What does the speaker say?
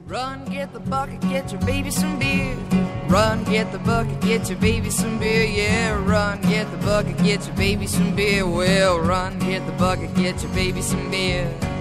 Run, get the bucket, get your baby some beer. Run, get the bucket, get your baby some beer. Yeah, run, get the bucket, get your baby some beer. Well, run, get the bucket, get your baby some beer.